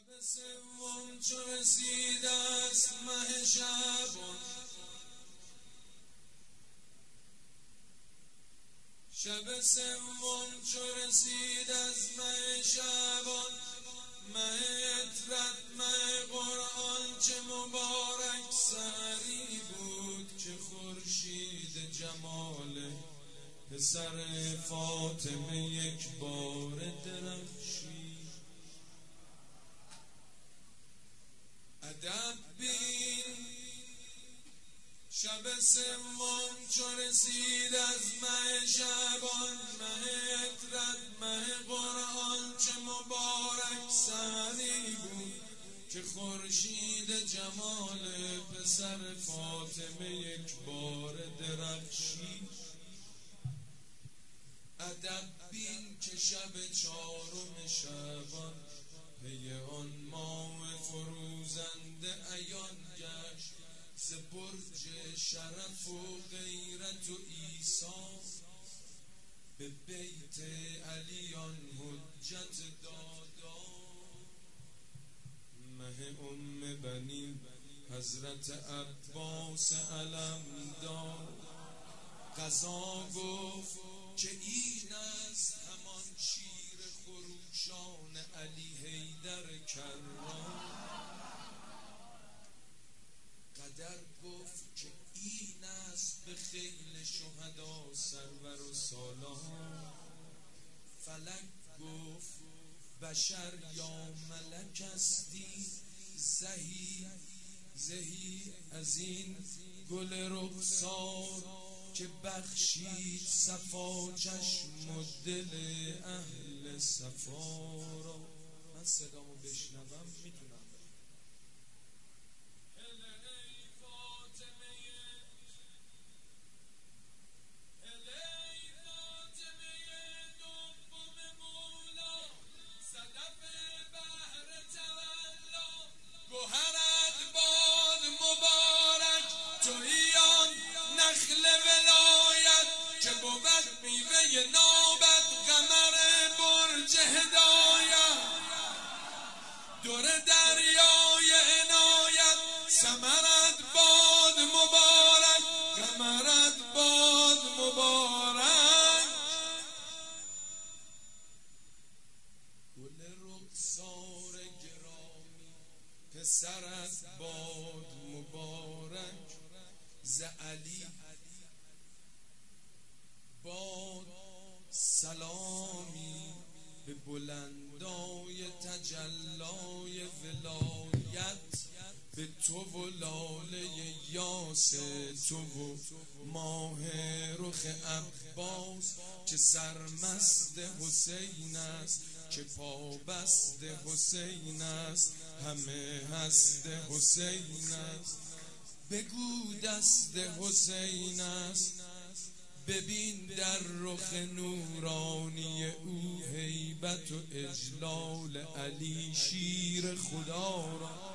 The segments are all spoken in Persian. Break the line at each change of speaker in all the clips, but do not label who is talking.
سوم چو رسید است مه شعبان، شب سوم چو رسید از مه شعبان، مه عترت مه قرآن چه مبارک سحری بود که خورشید جمال پسر فاطمه یک بار درخشید. ادب بین شب سوم چو رسید از مه شعبان، مه عترت مه قرآن چه مبارک سحری بود که خورشید جمال پسر فاطمه یک بار درخشید. ادب بین که شب چهارم شعبان، پی آن ماه فروزنده عیان گشت ز برج شرف و غیرت و ایثار، به بیت علی آن حجت دادا. مه ام بنی حضرت عباس علمدار، قضا گفت که این است همان شیر خروشان علی حیدر کرام. قدر گفت که این است به خیل شهدا سرور و سالار. فلک گفت بشر یا ملک استی، زهی از این گل رخسار که بخشید صفا چشم و دل اهل صفا را. من صدامو بشنوم میتونم گوهرت باد مبارک تویان نخل ولایت، که بود میوه نابت قمر برج هدایت. دور دریای عنایت ثمرت باد مبارک، قمرت باد مبارک. گل رخسار گرامی پسرت باد مبارک، ز علی باد سلامی به بلندای تجلای ولایت. به تو و لاله یاس تو و ماه رخ عباس، که سرمست حسین است که پابست حسین است، همه هست حسین است. بگو دست حسین است، ببین در رخ نورانی او هیبت و اجلال علی شیر خدا را.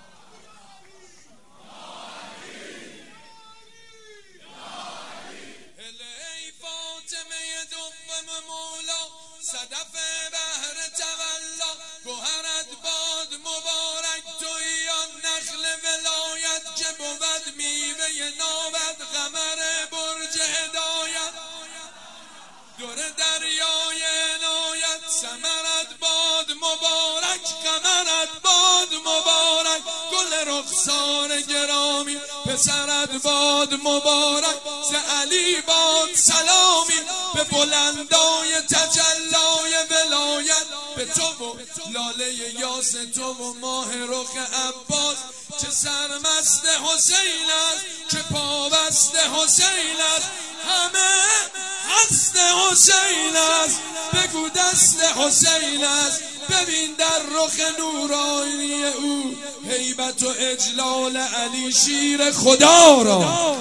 ای فاطمه دوم مولا، صدف بحر تولا، گوهرت باد مبارک تویی آن نخل ولایت، که بود میوه نابت قمر برج هدایت. دور دریای عنایت ثمرت باد مبارک، قمرت باد مبارک. گل رخسار گرامی پسرت باد مبارک، ز علی باد سلامی به بلندای تجلای ولایت. به تو و لاله یاس تو و ماه رخ عباس، که سرمست حسین است که پابست حسین است، همه هست حسین است. بگو دست حسین است، ببین در رخ نورانی او هیبت و اجلال علی شیر خدا را.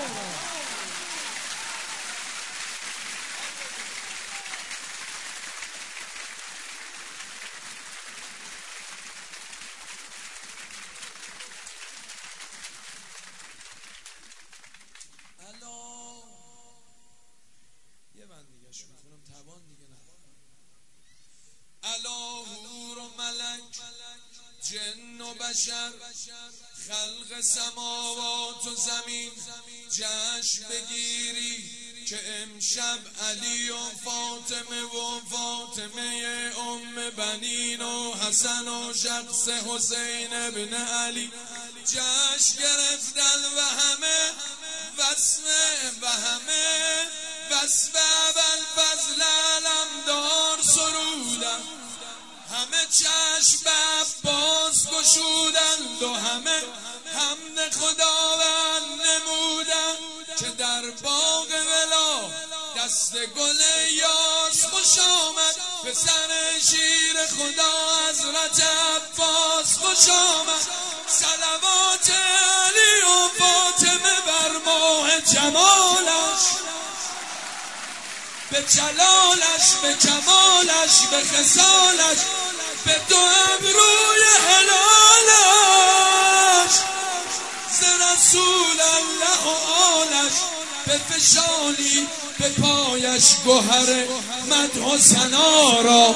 یه بند دیگه شو میخونم، توان دیگه نه. الا حور و ملک جن و بشر خلق سماوات و زمین جشن بگیری که امشب علی و فاطمه ام بنین و حسن و شخص حسین ابن علی جشن گرفتن و همه وصف ابوالفضل علمدار سرودن، همه چشم عباس گشودند و همه حمد خداوند نمودند که در باغ ولا دست گل یاس خوش آمد، پسر شیر خدا حضرت عباس خوش آمد. صلوات علی و فاطمه بر ماه جمالش، به جلالش، به کمالش، به خصالش، به دو ابروی هلالش، ز رسول الله و آلش بفشانی به پایش گوهر مدح و ثنا را.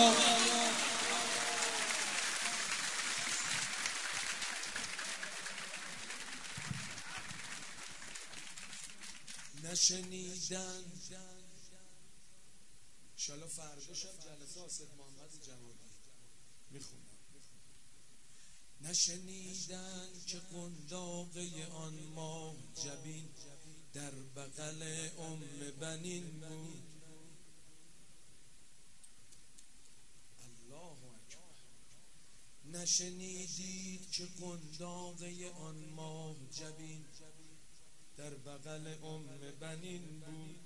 نشنیدن انشالله فردا شب جلسه آصف محمد جوادی میخونم. نشنیدن که قنداقه آن ماه جبین در بغل ام بنین بود. الله اکبر. نشنیدید که قنداقه آن ماه جبین در بغل ام بنین بود.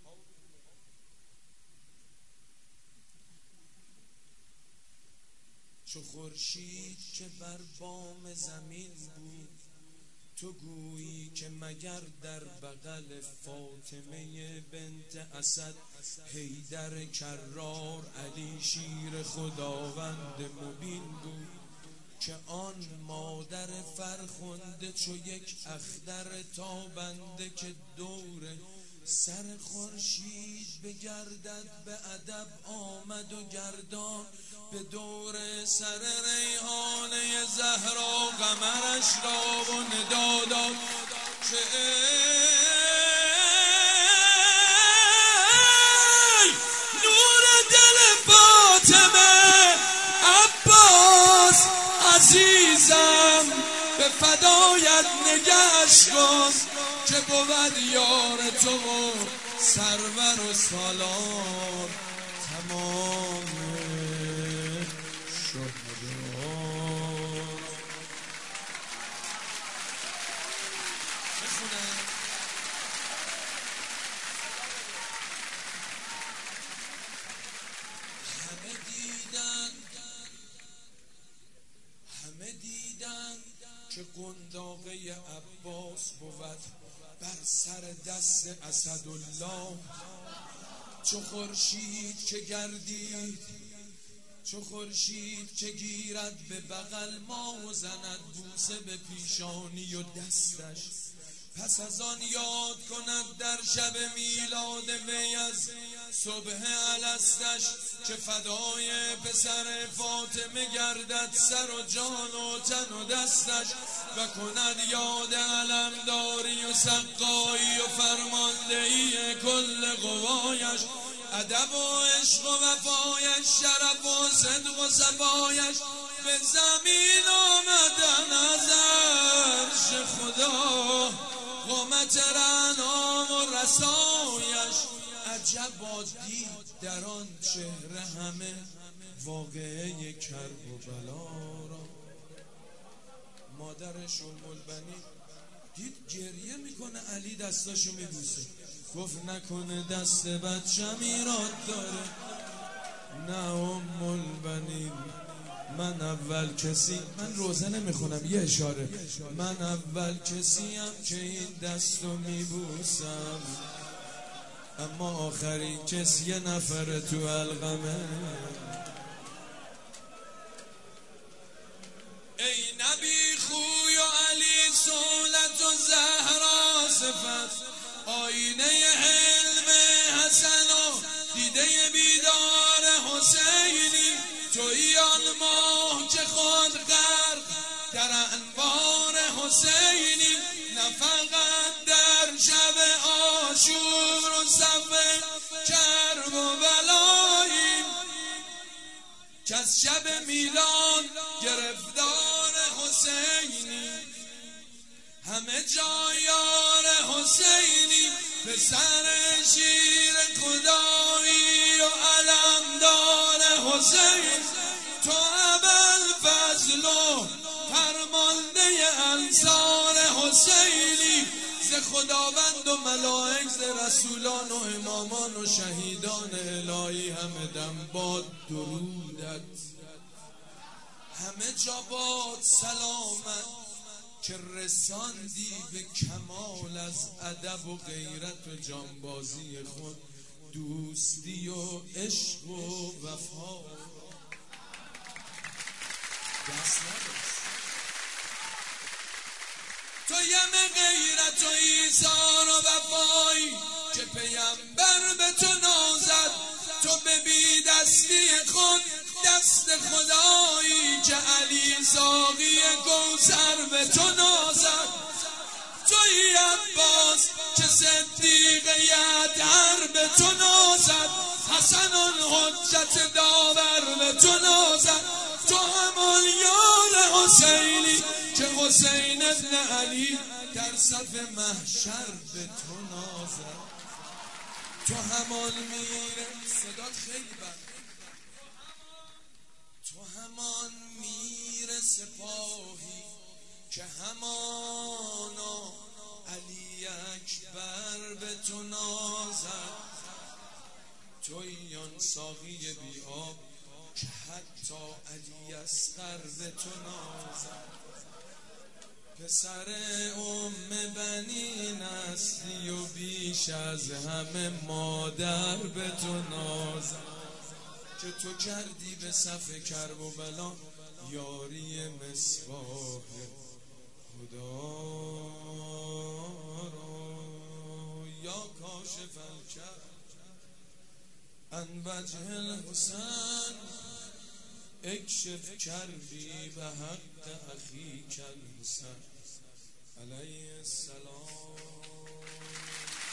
چو خورشید که بر بام زمین بود، تو گویی که مگر در بغل فاطمه بنت اسد حیدر کرار علی شیر خداوند مبین بود که آن مادر فرخنده چو یک اختر تابنده که دور سر خورشید بگردد به ادب آمد و گردان به دور سر ریحانه زهرا قمرش را و ندا داد که ای نور دل فاطمه عباس عزیزم به فدایت نگهش کن که بود یار تو و سرور و سالار تمام شهدا. بخونم همه دیدن که قنداقه عباس بود بر سر دست اسدالله. چو خورشید که گردید، چو خورشید که گیرد به بغل ما و زند بوسه به پیشانی و دستش، پس از آن یاد کند در شب میلاد وی از صبح الستش که فدای پسر فاطمه گردد سر و جان و تن و دستش و کند یاد علمداری و سقایی و فرماندهی کل قوایش، ادب و عشق و وفایش، شرف و صدق و صفایش به زمین آمدن از عرش خدا، قامت رعنام و رسایش عجبا دید در آن چهره همه واقعه کرب و بلا را. مادرش ام البنین دید گریه میکنه، علی دستاشو میبوسه، گفت نکنه دست بچم ایراد داره. نه ام البنین، من اول کسی، من روزه نمیخونم یه اشاره، من اول کسیم که این دستو میبوسم، اما آخرین کس یه نفر تو حلقمه. ای نبی خوی و علی صولت و زهرا صفت، آینه حلم حسن و دیده بیدار حسینی، تویی آن ماه که خود غرق در انوار حسینی، نه فقط در شب عاشور و صف کرب و بلاییم، که از شب میلاد گرفتار حسینی، همه جا یار حسینی، پسر شیر خدایی و علمدار حسین. تو ابوالفضل و فرمانده انصار حسینی، ز خداوند و ملائک، ز رسولان و امامان و شهیدان الهی، همه دم باد درودت، همه جا باد سلامت، که رساندی به کمال از ادب و غیرت و جانبازی خود، دوستی و عشق و وفا. تو یم غیرت و ایثار و وفایی، که پیامبر به تو نازد، تو به بی دستی خود دست خدایی، که علی ساقی کوثر به تو نازد. تویی عباس که صدیق یعتر به تو نازد، حسن الحجت داور به تو نازد. تو همان یار حسینی، که حسین ابن علی در صف محشر به تو نازد. تو همان میر، صدات خیلی بد، تو همان میر سپاهی، که همانا علی اکبر به تو نازد. تویی آن ساقی بی آب، که حتی علی اصغر به تو نازد. پسر بنین هستی و بیش از همه مادر به تو نازد، که تو کردی به صف کرب و بلا یاری مصباح خدا را. یا کاشف الکرب عن وجه الحسن، اکشف کربی به حق اخیک الحسن علیه السلام.